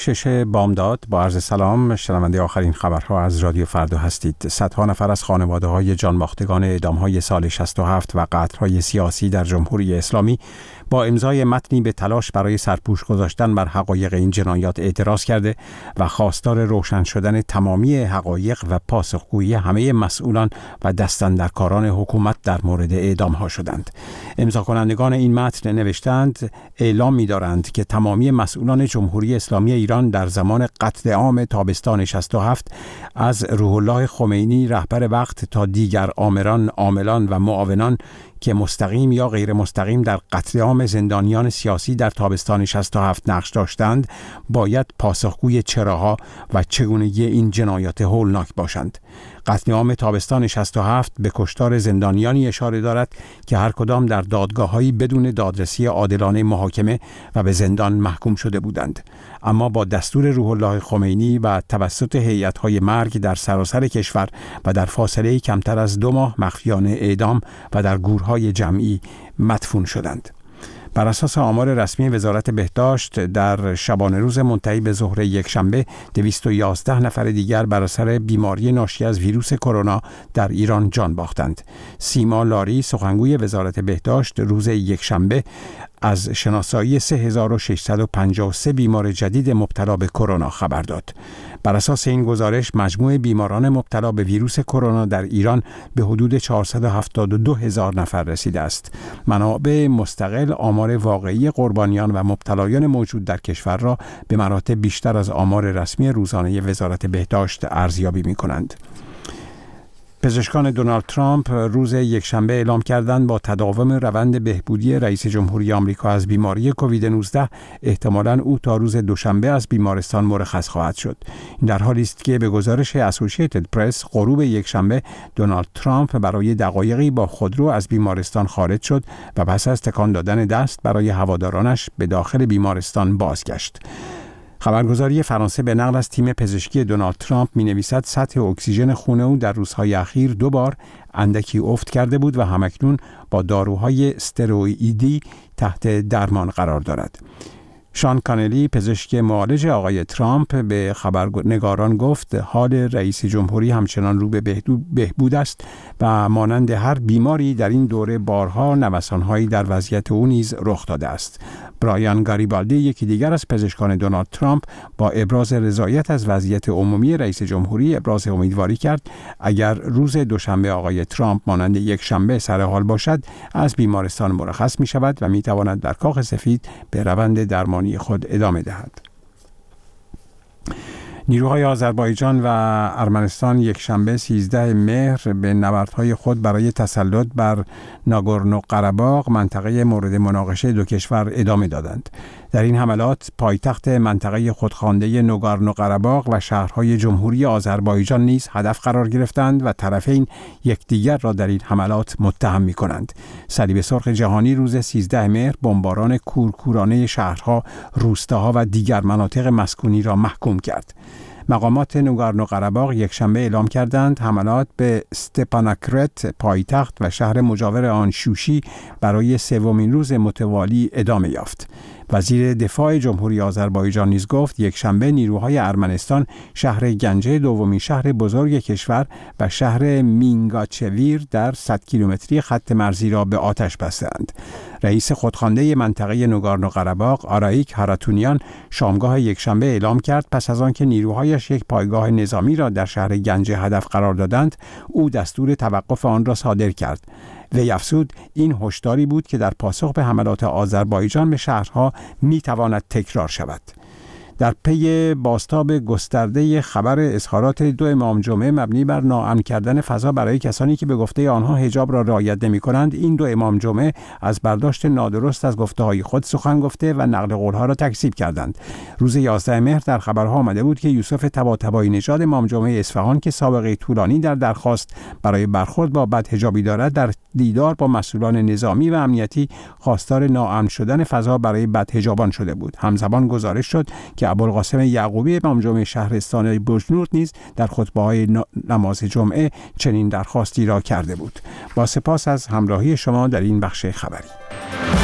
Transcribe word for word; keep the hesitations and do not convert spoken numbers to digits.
شش بامداد با عرض سلام، شنونده آخرین خبرها از رادیو فردا هستید. صدها نفر از خانواده‌های جانباختگان اعدام‌های سال شصت و هفت و قتل‌های سیاسی در جمهوری اسلامی با امضای متنی به تلاش برای سرپوش گذاشتن بر حقایق این جنایات اعتراض کرده و خواستار روشن شدن تمامی حقایق و پاسخگویی همه مسئولان و دستاندرکاران حکومت در مورد اعدام‌ها شدند. امضا کنندگان این متن نوشتند اعلام می‌دارند که تمامی مسئولان جمهوری اسلامی ایران در زمان قتل عام تابستان شصت و هفت از روح الله خمینی رهبر وقت تا دیگر آمران، عاملان و معاونان که مستقیم یا غیر مستقیم در قتل عام زندانیان سیاسی در تابستان شصت و هفت نقش داشتند باید پاسخگوی چراها و چگونگی این جنایات هولناک باشند. قتل عام تابستان شصت و هفت به کشتار زندانیانی اشاره دارد که هر کدام در دادگاه‌هایی بدون دادرسی عادلانه محاکمه و به زندان محکوم شده بودند، اما با دستور روح الله خمینی و توسط هیئت‌های مرگ در سراسر کشور و در فاصله کمتر از دو ماه مخفیانه اعدام و در گورهای جمعی مدفون شدند. بر اساس آمار رسمی وزارت بهداشت در شبانه روز منتهی به ظهر یکشنبه دویست و یازده نفر دیگر بر اثر بیماری ناشی از ویروس کرونا در ایران جان باختند. سیما لاری سخنگوی وزارت بهداشت روز یکشنبه از شناسایی سه هزار و ششصد و پنجاه و سه بیمار جدید مبتلا به کرونا خبر داد. بر اساس این گزارش مجموع بیماران مبتلا به ویروس کرونا در ایران به حدود چهارصد و هفتاد و دو هزار نفر رسیده است. منابع مستقل آمار واقعی قربانیان و مبتلایان موجود در کشور را به مراتب بیشتر از آمار رسمی روزانه وزارت بهداشت ارزیابی می‌کنند. پزشکان دونالد ترامپ روز یکشنبه اعلام کردند با تداوم روند بهبودی رئیس جمهوری آمریکا از بیماری کووید نوزده احتمالاً او تا روز دوشنبه از بیمارستان مرخص خواهد شد. این در حالی است که به گزارش اسوسییتد پرس غروب یکشنبه دونالد ترامپ برای دقایقی با خودرو از بیمارستان خارج شد و پس از تکان دادن دست برای هوادارانش به داخل بیمارستان بازگشت. خبرگزاری فرانسه به نقل از تیم پزشکی دونالد ترامپ می‌نویسد سطح اکسیژن خون او در روزهای اخیر دو بار اندکی افت کرده بود و همکنون با داروهای استروئیدی تحت درمان قرار دارد. شان کانلی پزشک معالج آقای ترامپ به خبرنگاران گفت حال رئیس جمهوری همچنان رو به بهبود است و مانند هر بیماری در این دوره بارها نوسان‌هایی در وضعیت او نیز رخ داده است. برایان گاریبالدی یکی دیگر از پزشکان دونالد ترامپ با ابراز رضایت از وضعیت عمومی رئیس جمهوری ابراز امیدواری کرد اگر روز دوشنبه آقای ترامپ مانند یک شنبه سر حال باشد از بیمارستان مرخص می شود و می تواند در کاخ سفید به روند درمانی خود ادامه دهد. نیروهای آذربایجان و ارمنستان یکشنبه سیزده مهر به نبردهای خود برای تسلط بر ناگورنو قره‌باغ منطقه مورد مناقشه دو کشور ادامه دادند. در این حملات پایتخت منطقه خودخوانده ناگورنو قره‌باغ و شهرهای جمهوری آذربایجان نیز هدف قرار گرفتند و طرفین یکدیگر را در این حملات متهم می‌کنند. صلیب سرخ جهانی روز سیزده مهر بمباران کورکورانه شهرها، روستاها و دیگر مناطق مسکونی را محکوم کرد. مقامات ناگورنو قره‌باغ یکشنبه اعلام کردند حملات به استپاناکرت پایتخت و شهر مجاور آن شوشی برای سومین روز متوالی ادامه یافت. وزیر دفاع جمهوری آذربایجان نیز گفت یکشنبه نیروهای ارمنستان شهر گنجه دومین شهر بزرگ کشور و شهر مینگاچویر در صد کیلومتری خط مرزی را به آتش بستند. رئیس خودخوانده منطقه ناگورنو قره‌باغ آرایک هاراتونیان شامگاه یکشنبه اعلام کرد پس از آنکه نیروهایش یک پایگاه نظامی را در شهر گنجه هدف قرار دادند او دستور توقف آن را صادر کرد. وی افزود این هشداری بود که در پاسخ به حملات آذربایجان به شهرها میتواند تکرار شود. در پی بازتاب گسترده خبر اظهارات دو امام جمعه مبنی بر ناامن کردن فضا برای کسانی که به گفته آنها حجاب را رعایت نمی‌کنند، این دو امام جمعه از برداشت نادرست از گفته‌های خود سخن گفته و نقل قول‌ها را تکذیب کردند. روز یازده مهر در خبرها آمده بود که یوسف طباطبایی نژاد امام جمعه اصفهان که سابقه طولانی در درخواست برای برخورد با بدحجابی دارد، در دیدار با مسئولان نظامی و امنیتی خواستار ناامن شدن فضا برای بدحجابان شده بود. همزمان گزارش شد که ابوالقاسم یعقوبی امام جمعه شهرستان بجنورد نیز در خطبه‌های نماز جمعه چنین درخواستی را کرده بود. با سپاس از همراهی شما در این بخش خبری.